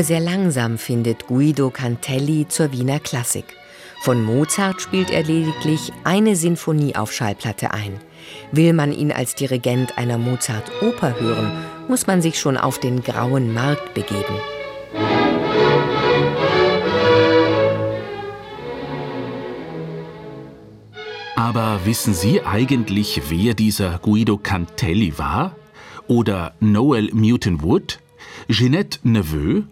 Nur sehr langsam findet Guido Cantelli zur Wiener Klassik. Von Mozart spielt er lediglich eine Sinfonie auf Schallplatte ein. Will man ihn als Dirigent einer Mozart-Oper hören, muss man sich schon auf den grauen Markt begeben. Aber wissen Sie eigentlich, wer dieser Guido Cantelli war? Oder Noel Newton Wood? Ginette Neveu?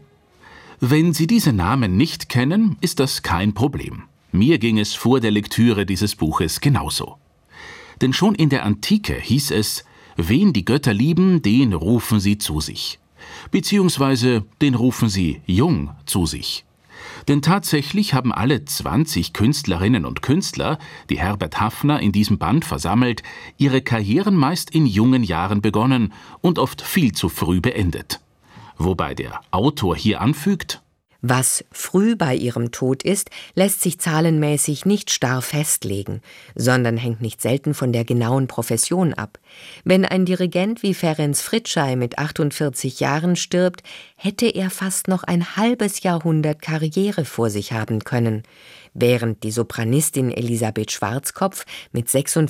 Wenn Sie diese Namen nicht kennen, ist das kein Problem. Mir ging es vor der Lektüre dieses Buches genauso. Denn schon in der Antike hieß es, wen die Götter lieben, den rufen sie zu sich. Beziehungsweise den rufen sie jung zu sich. Denn tatsächlich haben alle 20 Künstlerinnen und Künstler, die Herbert Haffner in diesem Band versammelt, ihre Karrieren meist in jungen Jahren begonnen und oft viel zu früh beendet. Wobei der Autor hier anfügt: Was früh bei ihrem Tod ist, lässt sich zahlenmäßig nicht starr festlegen, sondern hängt nicht selten von der genauen Profession ab. Wenn ein Dirigent wie Ferenc Fricsay mit 48 Jahren stirbt, hätte er fast noch ein halbes Jahrhundert Karriere vor sich haben können. Während die Sopranistin Elisabeth Schwarzkopf mit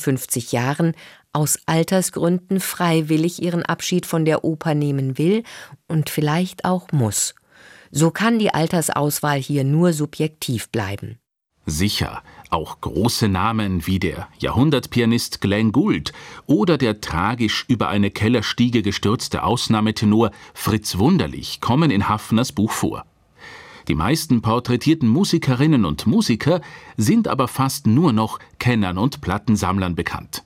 56 Jahren aus Altersgründen freiwillig ihren Abschied von der Oper nehmen will und vielleicht auch muss. So kann die Altersauswahl hier nur subjektiv bleiben. Sicher, auch große Namen wie der Jahrhundertpianist Glenn Gould oder der tragisch über eine Kellerstiege gestürzte Ausnahmetenor Fritz Wunderlich kommen in Haffners Buch vor. Die meisten porträtierten Musikerinnen und Musiker sind aber fast nur noch Kennern und Plattensammlern bekannt.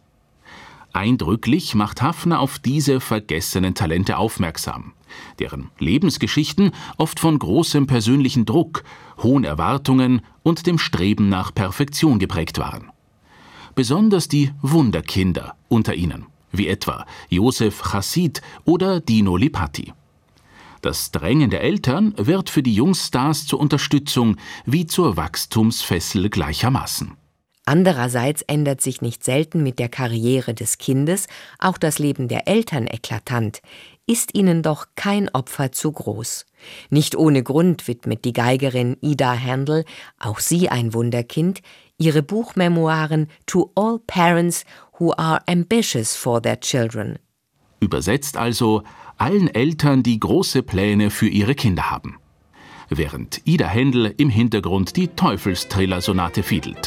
Eindrücklich macht Haffner auf diese vergessenen Talente aufmerksam, deren Lebensgeschichten oft von großem persönlichen Druck, hohen Erwartungen und dem Streben nach Perfektion geprägt waren. Besonders die Wunderkinder unter ihnen, wie etwa Josef Chassid oder Dino Lipatti. Das Drängen der Eltern wird für die Jungstars zur Unterstützung wie zur Wachstumsfessel gleichermaßen. Andererseits ändert sich nicht selten mit der Karriere des Kindes auch das Leben der Eltern eklatant, ist ihnen doch kein Opfer zu groß. Nicht ohne Grund widmet die Geigerin Ida Haendel, auch sie ein Wunderkind, ihre Buchmemoiren To All Parents Who Are Ambitious for Their Children. Übersetzt also allen Eltern, die große Pläne für ihre Kinder haben. Während Ida Haendel im Hintergrund die Teufelstriller-Sonate fiedelt.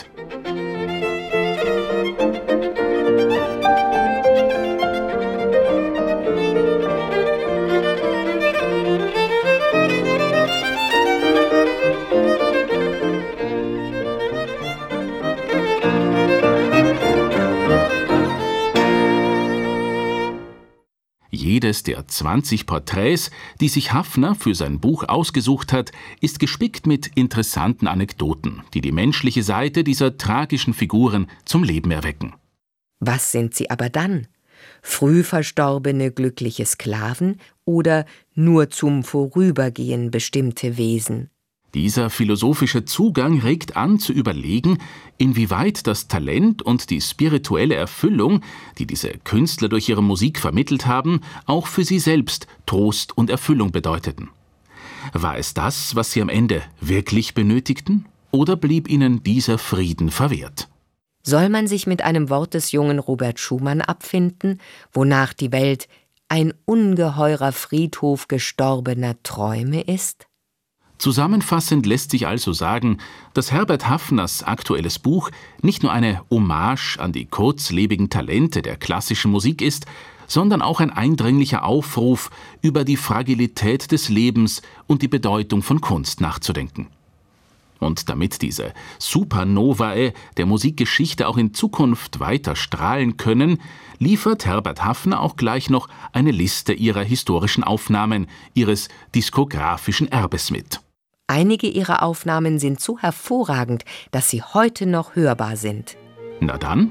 Jedes der 20 Porträts, die sich Haffner für sein Buch ausgesucht hat, ist gespickt mit interessanten Anekdoten, die die menschliche Seite dieser tragischen Figuren zum Leben erwecken. Was sind sie aber dann? Früh verstorbene glückliche Sklaven oder nur zum Vorübergehen bestimmte Wesen? Dieser philosophische Zugang regt an zu überlegen, inwieweit das Talent und die spirituelle Erfüllung, die diese Künstler durch ihre Musik vermittelt haben, auch für sie selbst Trost und Erfüllung bedeuteten. War es das, was sie am Ende wirklich benötigten, oder blieb ihnen dieser Frieden verwehrt? Soll man sich mit einem Wort des jungen Robert Schumann abfinden, wonach die Welt ein ungeheurer Friedhof gestorbener Träume ist? Zusammenfassend lässt sich also sagen, dass Herbert Haffners aktuelles Buch nicht nur eine Hommage an die kurzlebigen Talente der klassischen Musik ist, sondern auch ein eindringlicher Aufruf, über die Fragilität des Lebens und die Bedeutung von Kunst nachzudenken. Und damit diese Supernovae der Musikgeschichte auch in Zukunft weiter strahlen können, liefert Herbert Haffner auch gleich noch eine Liste ihrer historischen Aufnahmen, ihres diskografischen Erbes mit. Einige ihrer Aufnahmen sind so hervorragend, dass sie heute noch hörbar sind. Na dann.